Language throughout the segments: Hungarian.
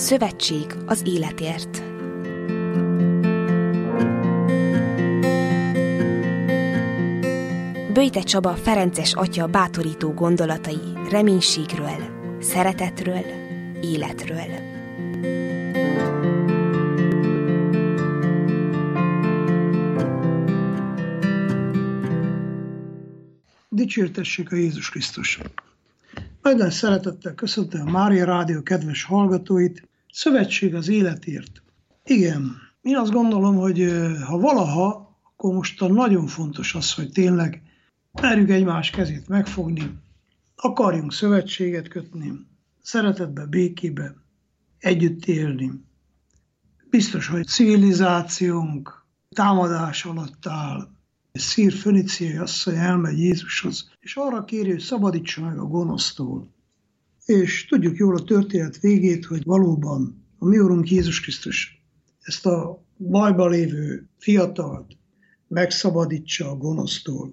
Szövetség az életért. Böjte Csaba ferences atya bátorító gondolatai reménységről, szeretetről, életről. Dicsértessék a Jézus Krisztus! Nagy nagy szeretettel köszöntöm a Mária Rádió kedves hallgatóit. Szövetség az életért. Igen, én azt gondolom, hogy ha valaha, akkor mostan nagyon fontos az, hogy tényleg merjük egymás kezét megfogni, akarjunk szövetséget kötni, szeretetbe, békébe, együtt élni. Biztos, hogy civilizációnk támadás alatt áll. Szír föníciai asszony elmegy Jézushoz, és arra kéri, hogy szabadítsa meg a gonosztól. És tudjuk jól a történet végét, hogy valóban a mi Urunk Jézus Krisztus ezt a bajba lévő fiatalt megszabadítsa a gonosztól.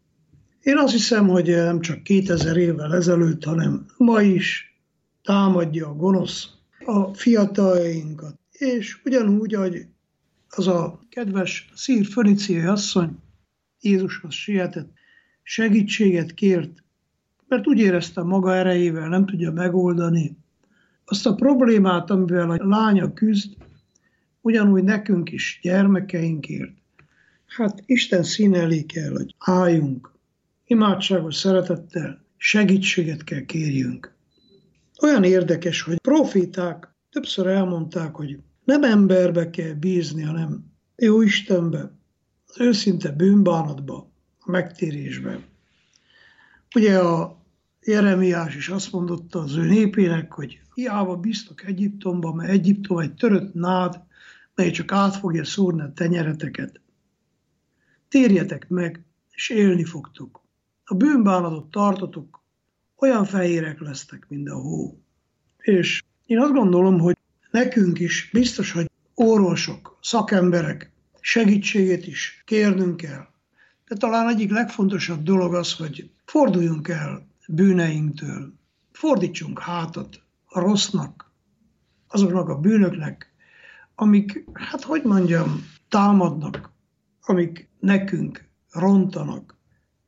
Én azt hiszem, hogy nem csak 2000 évvel ezelőtt, hanem ma is támadja a gonosz a fiataljainkat. És ugyanúgy, hogy az a kedves szír föníciai asszony Jézushoz sietett, segítséget kért, mert úgy érezte, maga erejével nem tudja megoldani azt a problémát, amivel a lánya küzd, ugyanúgy nekünk is, gyermekeinkért. Hát Isten színe elé kell, hogy álljunk, imádságos szeretettel segítséget kell kérjünk. Olyan érdekes, hogy proféták többször elmondták, hogy nem emberbe kell bízni, hanem jó Istenbe, az őszinte bűnbánatba, a megtérésbe. Ugye a Jeremiás is azt mondotta az ő népének, hogy hiába bíztok Egyiptomba, mert Egyiptom egy törött nád, mely csak át fogja szúrni a tenyereteket. Térjetek meg, és élni fogtok. A bűnbánatot tartotok, olyan fehérek lesztek, mint a hó. És én azt gondolom, hogy nekünk is biztos, hogy orvosok, szakemberek segítségét is kérnünk kell. De talán egyik legfontosabb dolog az, hogy forduljunk el bűneinktől. Fordítsunk hátat a rossznak, azoknak a bűnöknek, amik, támadnak, amik nekünk rontanak.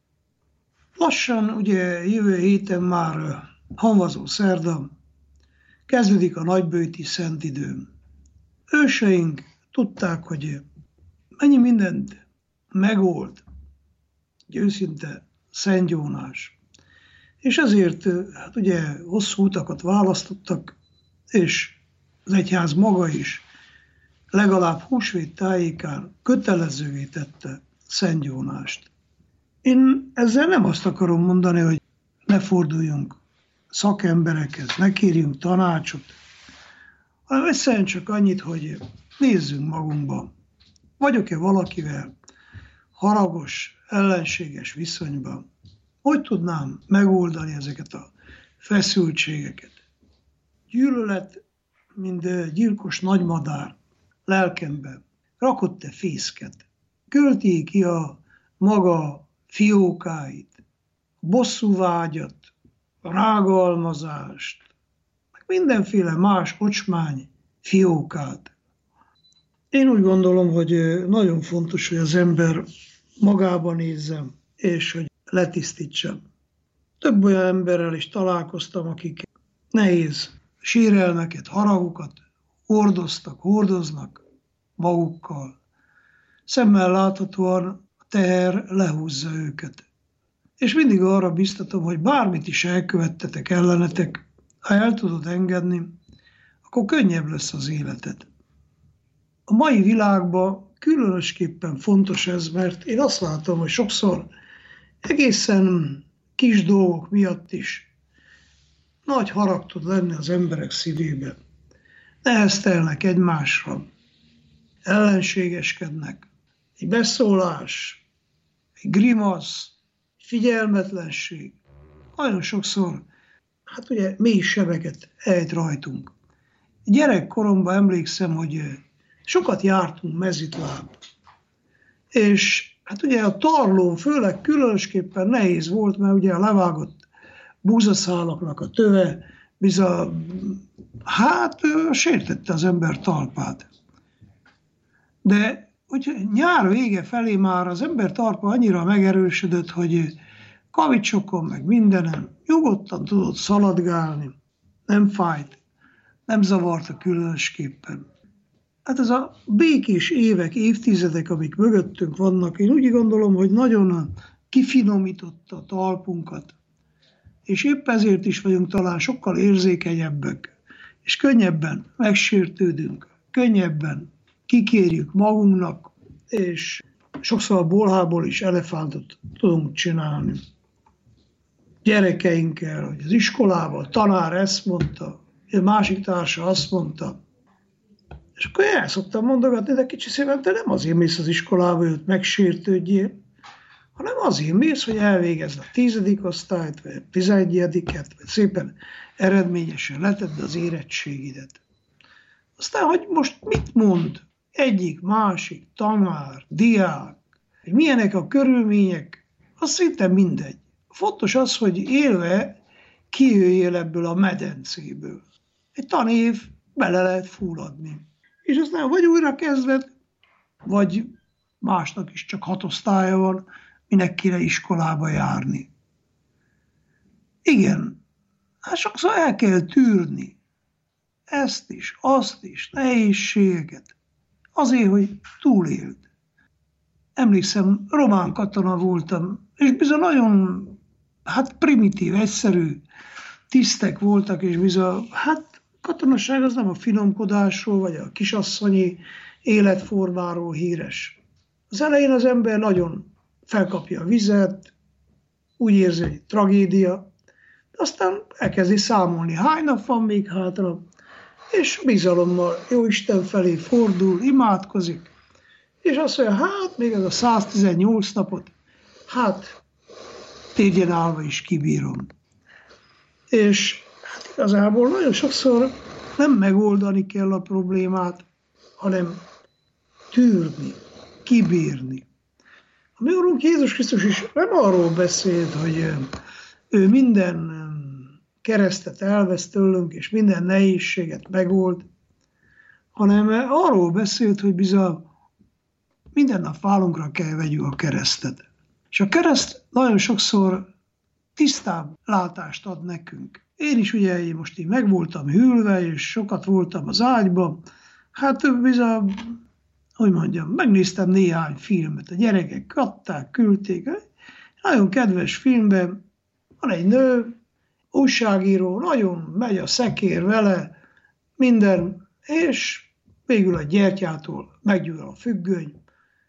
Lassan, ugye jövő héten már hamvazó szerda, kezdődik a nagyböjti szentidő. Őseink tudták, hogy mennyi mindent megold egy őszinte Szent Jónás. És ezért ugye hosszú utakat választottak, és az egyház maga is legalább húsvét tájékán kötelezővé tette Szent Jónást. Én ezzel nem azt akarom mondani, hogy ne forduljunk szakemberekhez, ne kérjünk tanácsot, hanem egyszerűen csak annyit, hogy nézzünk magunkba. Vagyok-e valakivel haragos, ellenséges viszonyban? Hogy tudnám megoldani ezeket a feszültségeket? Gyűlölet, mint gyilkos nagymadár lelkembe rakott-e fészket? Költi ki a maga fiókáit, bosszúvágyat, rágalmazást, meg mindenféle más ocsmány fiókát. Én úgy gondolom, hogy nagyon fontos, hogy az ember magába nézzem, és hogy letisztítsam. Több olyan emberrel is találkoztam, akik nehéz sérelmeket, haragokat hordoznak magukkal. Szemmel láthatóan a teher lehúzza őket. És mindig arra biztatom, hogy bármit is elkövettetek ellenetek, ha el tudod engedni, akkor könnyebb lesz az életed. A mai világban különösképpen fontos ez, mert én azt látom, hogy sokszor egészen kis dolgok miatt is nagy harag tud lenni az emberek szívében. Neheztelnek egymásra, ellenségeskednek. Egy beszólás, egy grimasz, egy figyelmetlenség. Nagyon sokszor, mély sebeket ejt rajtunk. Gyerekkoromban emlékszem, hogy sokat jártunk mezitláb. És a tarlón főleg különösképpen nehéz volt, mert ugye a levágott búzaszálaknak a töve sértette az ember talpát. De nyár vége felé már az ember talpa annyira megerősödött, hogy kavicsokon, meg mindenen nyugodtan tudott szaladgálni, nem fájt, nem zavarta különösképpen. Hát ez a békés évek, évtizedek, amik mögöttünk vannak, én úgy gondolom, hogy nagyon kifinomította a talpunkat, és épp ezért is vagyunk talán sokkal érzékenyebbek, és könnyebben megsértődünk, könnyebben kikérjük magunknak, és sokszor a bolhából is elefántot tudunk csinálni. Gyerekeinkkel, hogy az iskolában a tanár ezt mondta, a másik társa azt mondta, és akkor el szoktam mondogatni, de kicsi szépen, te nem azért mész az iskolába, hogy ott megsértődjél, hanem azért mész, hogy elvégezd a 10. osztályt, vagy a 11-et, vagy szépen eredményesen letedd az érettségidet. Aztán, hogy most mit mond egyik, másik, tanár, diák, hogy milyenek a körülmények, az szinte mindegy. Fontos az, hogy élve kijöjjél ebből a medencéből. Egy tanév bele lehet fulladni. És aztán vagy újra kezded, vagy másnak is csak 6 osztálya van, minek kéne iskolába járni. Igen, hát sokszor el kell tűrni ezt is, azt is, nehézségeket, azért, hogy túléld. Emlékszem, román katona voltam, és bizony nagyon primitív, egyszerű tisztek voltak, és bizony, katonaság az nem a finomkodásról, vagy a kisasszonyi életformáról híres. Az elején az ember nagyon felkapja a vizet, úgy érzi, hogy tragédia, de aztán elkezdi számolni, hány nap van még hátra, és bizalommal Jóisten felé fordul, imádkozik, és azt mondja, még ez a 118 napot, térjen állva is kibírom. És igazából nagyon sokszor nem megoldani kell a problémát, hanem tűrni, kibírni. A mi Urunk Jézus Krisztus is nem arról beszélt, hogy ő minden keresztet elvesz tőlünk, és minden nehézséget megold, hanem arról beszélt, hogy bizony minden nap vállunkra kell vegyük a keresztet. És a kereszt nagyon sokszor tisztább látást ad nekünk. Én is ugye most így meg voltam hűlve, és sokat voltam az ágyban, bizony, megnéztem néhány filmet, a gyerekek katták, küldték. Nagyon kedves filmben van egy nő, újságíró, nagyon megy a szekér vele, minden, és végül a gyertyától meggyújul a függöny,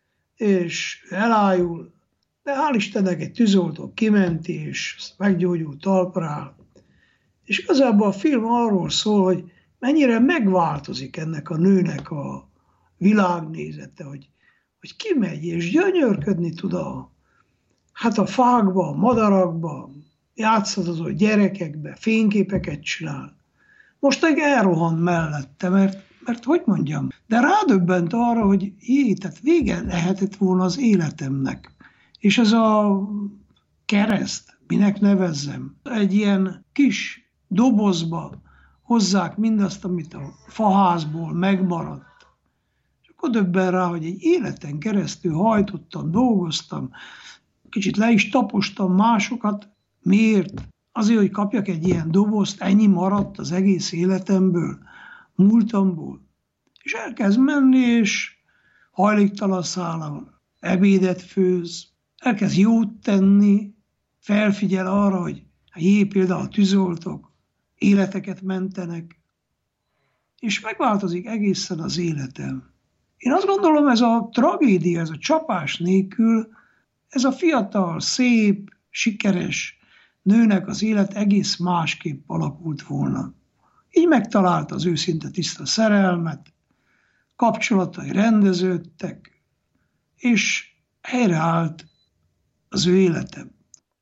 és elájul, de hál' Istennek egy tűzoltó kimenti, és meggyógyult talpra áll. És igazából a film arról szól, hogy mennyire megváltozik ennek a nőnek a világnézete, hogy kimegy és gyönyörködni tud a fákba, a madarakba, játszadozó gyerekekbe, fényképeket csinál. Most meg elrohan mellette, mert hogy mondjam, de rádöbbent arra, hogy tehát vége lehetett volna az életemnek. És ez a kereszt, minek nevezzem, egy ilyen kis dobozba hozzák mindazt, amit a faházból megmaradt. És akkor döbben rá, hogy egy életen keresztül hajtottam, dolgoztam, kicsit le is tapostam másokat. Miért? Azért, hogy kapjak egy ilyen dobozt, ennyi maradt az egész életemből, múltamból. És elkezd menni, és hajléktalan szállal ebédet főz, elkezd jót tenni, felfigyel arra, hogy például a tűzoltók életeket mentenek, és megváltozik egészen az életem. Én azt gondolom, ez a tragédia, ez a csapás nélkül, ez a fiatal, szép, sikeres nőnek az élet egész másképp alakult volna. Így megtalálta az őszinte tiszta szerelmet, kapcsolatai rendeződtek, és helyreállt az ő életem.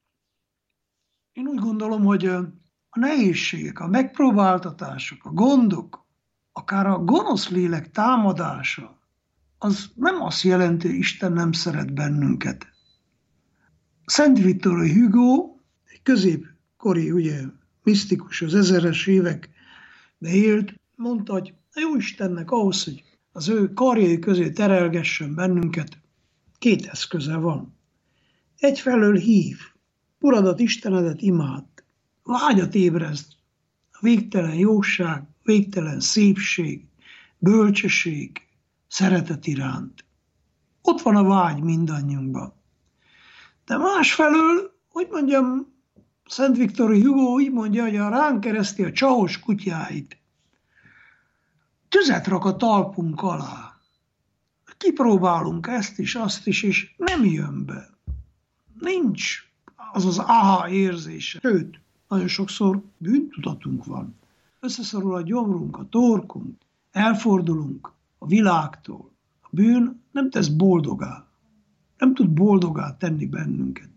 Én úgy gondolom, hogy a nehézségek, a megpróbáltatások, a gondok, akár a gonosz lélek támadása, az nem azt jelenti, hogy Isten nem szeret bennünket. Szent Victor Hugo, egy középkori misztikus, az 1000-es években élt, mondta, hogy a Jóistennek ahhoz, hogy az ő karjai közé terelgessen bennünket, 2 eszköze van. Egyfelől hív, Uradat, Istenedet imád, vágyat ébreszt, a végtelen jóság, végtelen szépség, bölcsesség, szeretet iránt. Ott van a vágy mindannyiunkban. De másfelől, hogy mondjam, Szent Viktor Hugo úgy mondja, hogy a ránk kereszti a csahos kutyáit. Tüzet rak a talpunk alá. Kipróbálunk ezt is, azt is, és nem jön be. Nincs az az aha érzése. Sőt, nagyon sokszor bűntudatunk van. Összeszorul a gyomrunk, a torkunk, elfordulunk a világtól. A bűn nem tesz boldogá. Nem tud boldogá tenni bennünket.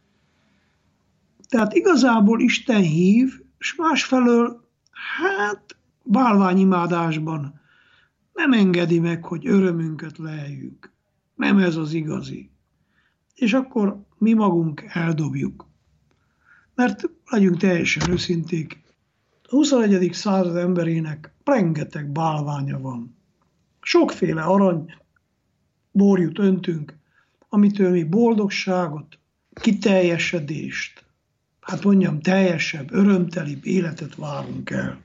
Tehát igazából Isten hív, és másfelől, bálványimádásban nem engedi meg, hogy örömünket leheljük. Nem ez az igazi. És akkor mi magunk eldobjuk. Mert legyünk teljesen őszinték, a 21. század emberének rengeteg bálványa van. Sokféle aranyborjút öntünk, amitől mi boldogságot, kiteljesedést, teljesebb, örömtelibb életet várunk el.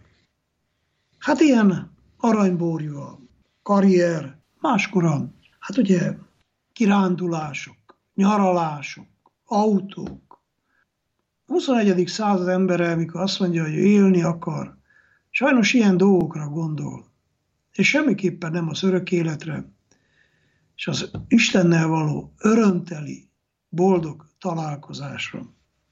Ilyen aranyborjú a karrier, máskor ugye kirándulások, nyaralások, autók. A 21. század embere, amikor azt mondja, hogy élni akar, sajnos ilyen dolgokra gondol, és semmiképpen nem az örök életre, és az Istennel való örömteli, boldog találkozásra.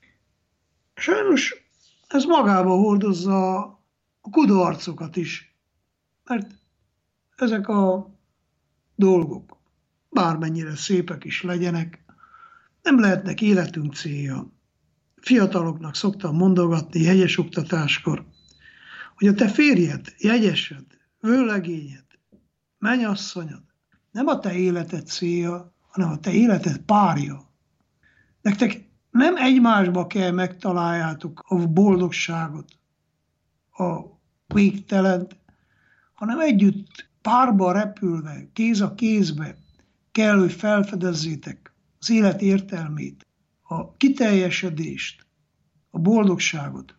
Sajnos ez magába hordozza a kudarcokat is, mert ezek a dolgok, bármennyire szépek is legyenek, nem lehetnek életünk célja. Fiataloknak szoktam mondogatni jegyes oktatáskor, hogy a te férjed, jegyesed, vőlegényed, mennyasszonyod nem a te életed célja, hanem a te életed párja. Nektek nem egymásba kell megtaláljátok a boldogságot, a végtelent, hanem együtt párba repülve, kéz a kézbe kell, hogy felfedezzétek az élet értelmét, a kiteljesedést, a boldogságot.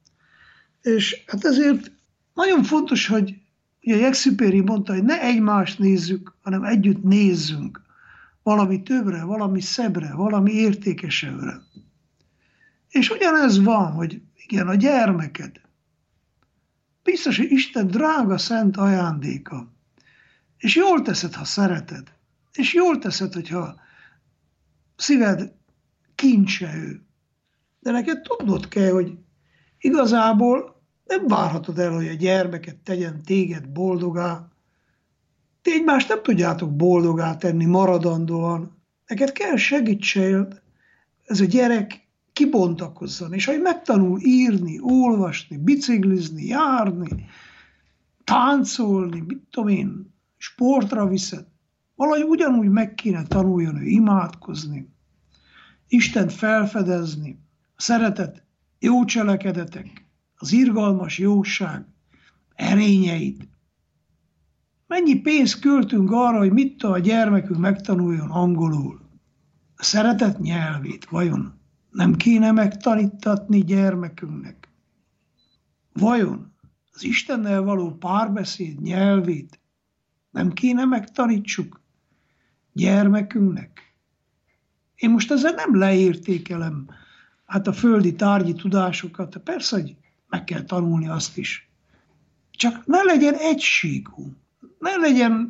És ezért nagyon fontos, hogy ugye Exupéry mondta, hogy ne egymást nézzük, hanem együtt nézzünk valami többre, valami szebbre, valami értékesebbre. És ugyanez van, hogy igen, a gyermeked. Biztos, hogy Isten drága szent ajándéka. És jól teszed, ha szereted. És jól teszed, hogyha szíved kincse ő. De neked tudnod kell, hogy igazából nem várhatod el, hogy a gyermeket tegyen téged boldogá. Ti egymást nem tudjátok boldogá tenni maradandóan. Neked kell segítsél, ez a gyerek kibontakozzon, és hogy megtanul írni, olvasni, biciklizni, járni, táncolni, mit tudom én, sportra viszed. Valahogy ugyanúgy meg kéne tanuljon ő imádkozni, Istent felfedezni, a szeretet, jó cselekedetek, az irgalmas jóság erényeit. Mennyi pénzt költünk arra, hogy mit a gyermekünk megtanuljon angolul? A szeretet nyelvét vajon nem kéne megtanítatni gyermekünknek? Vajon az Istennel való párbeszéd nyelvét nem kéne megtanítsuk gyermekünknek? Én most ezzel nem leértékelem a földi tárgyi tudásokat, persze, hogy meg kell tanulni azt is. Csak ne legyen egységú, ne legyen,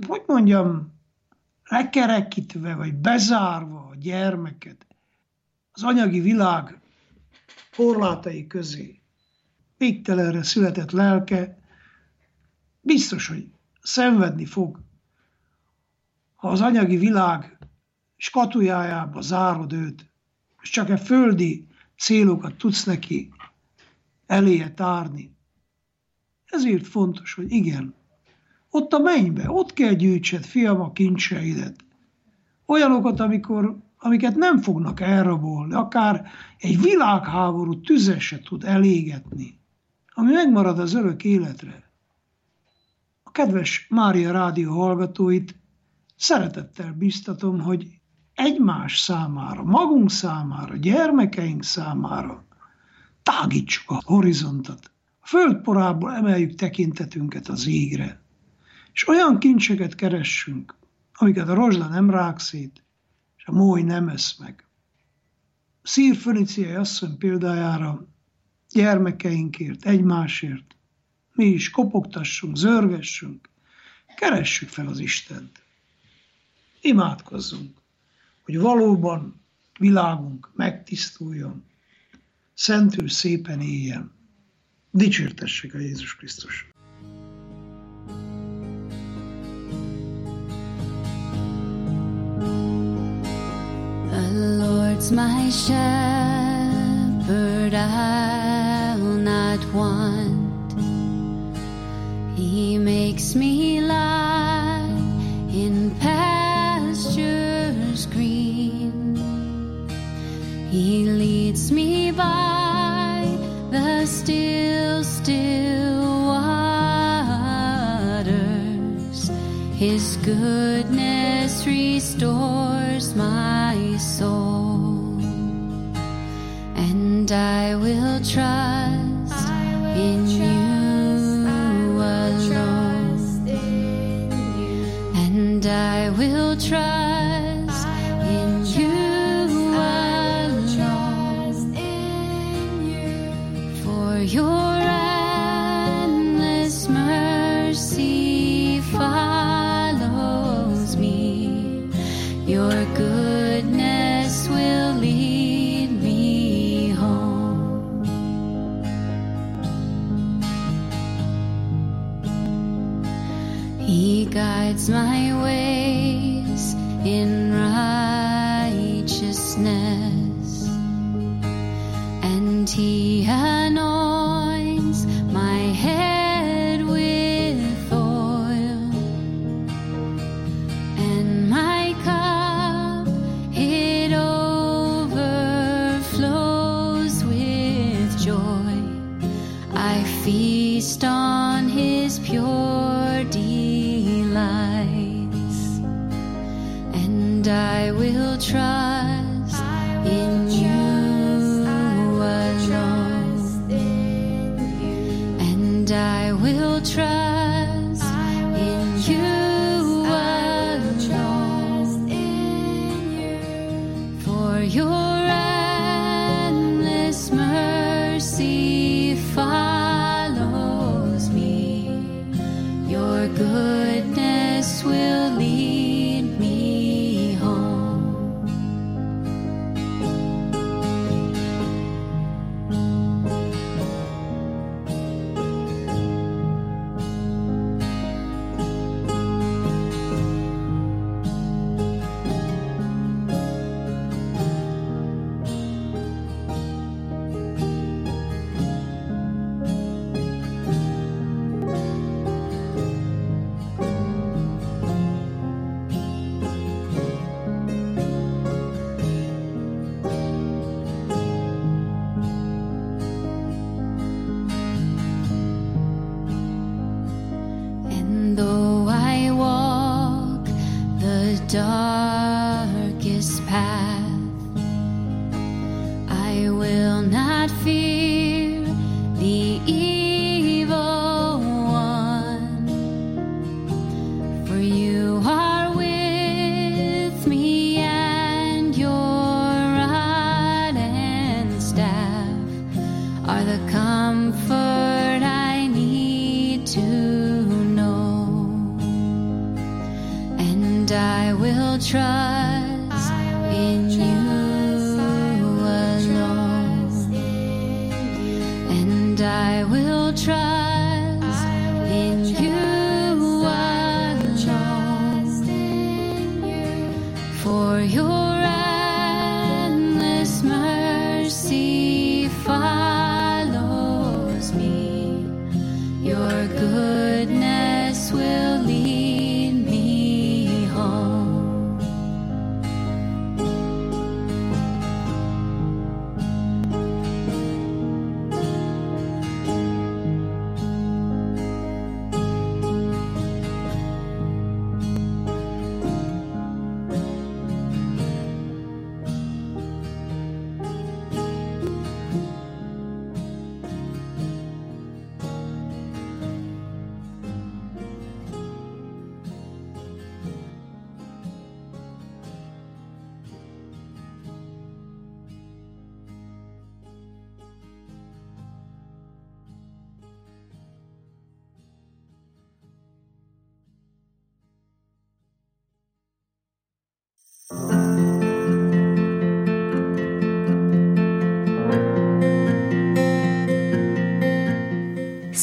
lekerekítve vagy bezárva a gyermeket az anyagi világ korlátai közé. Végtelenre született lelke biztos, hogy szenvedni fog, ha az anyagi világ skatujájába zárod őt, és csak e földi célokat tudsz neki eléje tárni. Ezért fontos, hogy igen, ott a mennybe, ott kell gyűjtsed, fiam, a kincseidet. Olyanokat, amikor amiket nem fognak elrabolni, akár egy világháború tüze se tud elégetni, ami megmarad az örök életre. A kedves Mária Rádió hallgatóit szeretettel biztatom, hogy egymás számára, magunk számára, gyermekeink számára tágítsuk a horizontot. A földporából emeljük tekintetünket az égre, és olyan kincseket keressünk, amiket a rozsda nem rák szét, és a mój nem esz meg. Szír Föníciai asszony példájára gyermekeinkért, egymásért mi is kopogtassunk, zörgessünk, keressük fel az Istent. Imádkozzunk, hogy valóban világunk megtisztuljon, szentül szépen éljen. Dicsértessék a Jézus Krisztus! The Lord's my shepherd, I'll not want. He makes me lie in pastures green. He leads me by the still, still waters. His goodness restores my soul, and I will trust in you alone, and I will trust in you alone, for your endless mercy follows me. Your goodness will lead me home. He guides my ways in righteousness, and He anoints my head with oil, and my cup, it overflows with joy. I feast on His pure delights, and I will trust in you alone, and I will trust in you alone, for your endless mercy follows me. Your goodness will lead me home. And though I walk the darkest path, I will not fear the evil one, for you are with me, and your rod and staff are the comfort I need to know, and I will trust in you alone,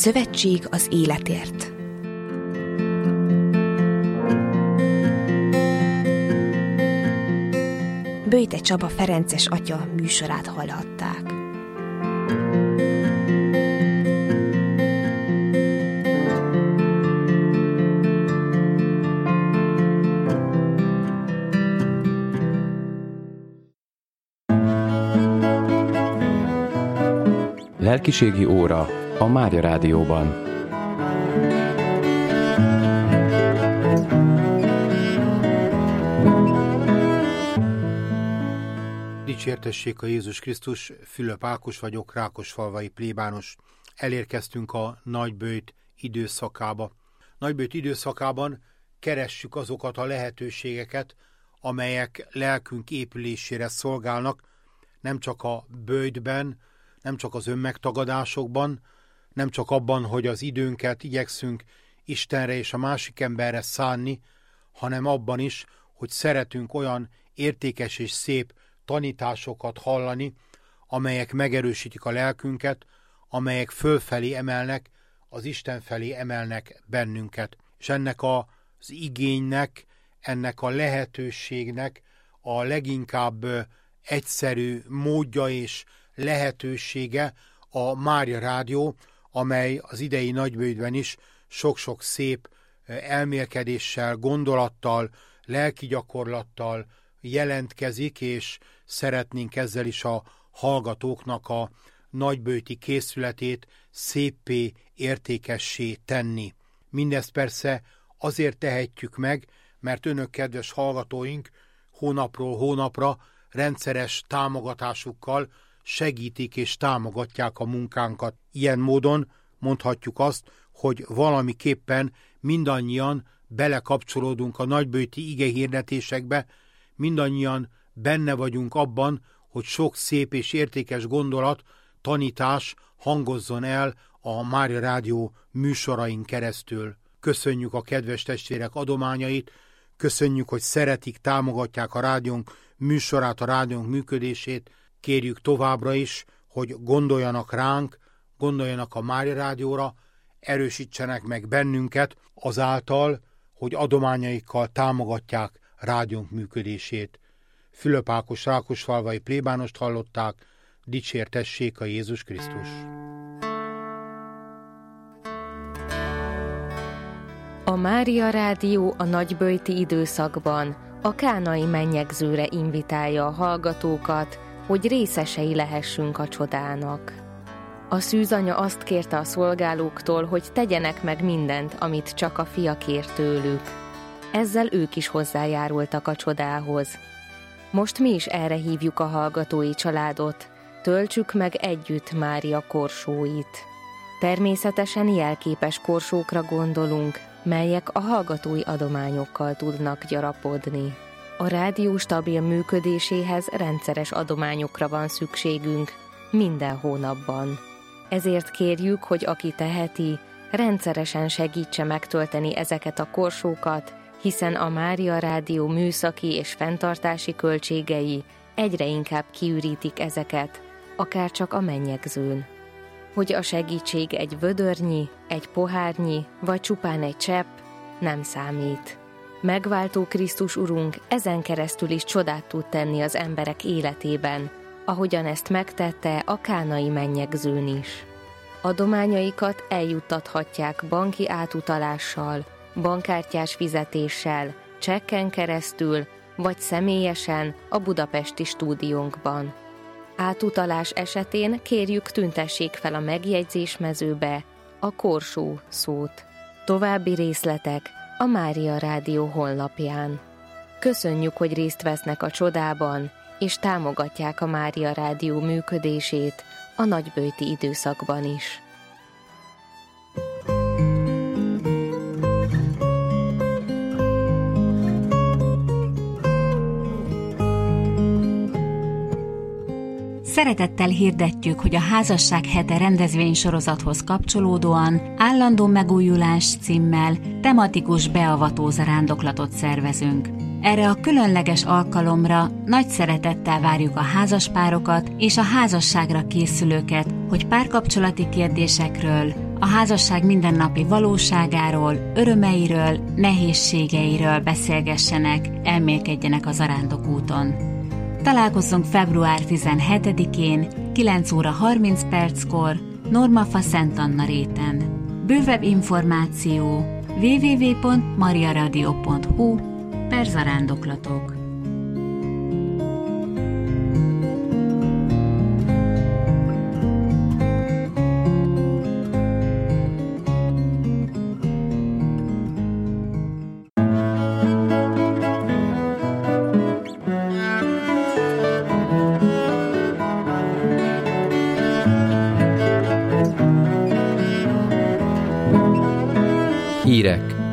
Szövetség az életért. Böjte Csaba ferences atya műsorát hallhatták. Lelkiségi óra a Mária Rádióban. Dicsértessék a Jézus Krisztus, Fülöp Ákos vagyok, rákosfalvai plébános. Elérkeztünk a nagyböjt időszakába. Nagyböjt időszakában keressük azokat a lehetőségeket, amelyek lelkünk épülésére szolgálnak, nem csak a böjtben, nem csak az önmegtagadásokban, nem csak abban, hogy az időnket igyekszünk Istenre és a másik emberre szánni, hanem abban is, hogy szeretünk olyan értékes és szép tanításokat hallani, amelyek megerősítik a lelkünket, amelyek fölfelé emelnek, az Isten felé emelnek bennünket. És ennek az igénynek, ennek a lehetőségnek a leginkább egyszerű módja és lehetősége a Mária Rádió, amely az idei nagyböjtben is sok-sok szép elmélkedéssel, gondolattal, lelki gyakorlattal jelentkezik, és szeretnénk ezzel is a hallgatóknak a nagyböjti készületét széppé, értékessé tenni. Mindezt persze azért tehetjük meg, mert önök, kedves hallgatóink, hónapról hónapra rendszeres támogatásukkal segítik és támogatják a munkánkat. Ilyen módon mondhatjuk azt, hogy valamiképpen mindannyian belekapcsolódunk a nagyböjti igehirdetésekbe, mindannyian benne vagyunk abban, hogy sok szép és értékes gondolat, tanítás hangozzon el a Mária Rádió műsorain keresztül. Köszönjük a kedves testvérek adományait, köszönjük, hogy szeretik, támogatják a rádiónk műsorát, a rádiónk működését. Kérjük továbbra is, hogy gondoljanak ránk, gondoljanak a Mária Rádióra, erősítsenek meg bennünket azáltal, hogy adományaikkal támogatják rádiónk működését. Fülöp Ákos rákosfalvai plébánost hallották, dicsértessék a Jézus Krisztus. A Mária Rádió a nagyböjti időszakban a kánai mennyegzőre invitálja a hallgatókat, hogy részesei lehessünk a csodának. A szűzanya azt kérte a szolgálóktól, hogy tegyenek meg mindent, amit csak a fia kér tőlük. Ezzel ők is hozzájárultak a csodához. Most mi is erre hívjuk a hallgatói családot, töltsük meg együtt Mária korsóit. Természetesen jelképes korsókra gondolunk, melyek a hallgatói adományokkal tudnak gyarapodni. A rádió stabil működéséhez rendszeres adományokra van szükségünk minden hónapban. Ezért kérjük, hogy aki teheti, rendszeresen segítse megtölteni ezeket a korsókat, hiszen a Mária Rádió műszaki és fenntartási költségei egyre inkább kiürítik ezeket, akár csak a mennyegzőn. Hogy a segítség egy vödörnyi, egy pohárnyi, vagy csupán egy csepp, nem számít. Megváltó Krisztus Urunk ezen keresztül is csodát tud tenni az emberek életében, ahogyan ezt megtette a kánai mennyegzőn is. Adományaikat eljuttathatják banki átutalással, bankkártyás fizetéssel, csekken keresztül, vagy személyesen a budapesti stúdiónkban. Átutalás esetén kérjük, tüntessék fel a megjegyzésmezőbe a korsó szót. További részletek a Mária Rádió honlapján. Köszönjük, hogy részt vesznek a csodában, és támogatják a Mária Rádió működését a nagyböjti időszakban is. Szeretettel hirdetjük, hogy a Házasság hete rendezvénysorozathoz kapcsolódóan állandó megújulás címmel tematikus beavató zarándoklatot szervezünk. Erre a különleges alkalomra nagy szeretettel várjuk a házaspárokat és a házasságra készülőket, hogy párkapcsolati kérdésekről, A házasság mindennapi valóságáról, örömeiről, nehézségeiről beszélgessenek, elmélkedjenek a zarándokúton. Találkozzunk február 17-én, 9 óra 30 perckor, Normafa Szent Anna réten. Bővebb információ www.mariaradio.hu/zarándoklatok. Hírek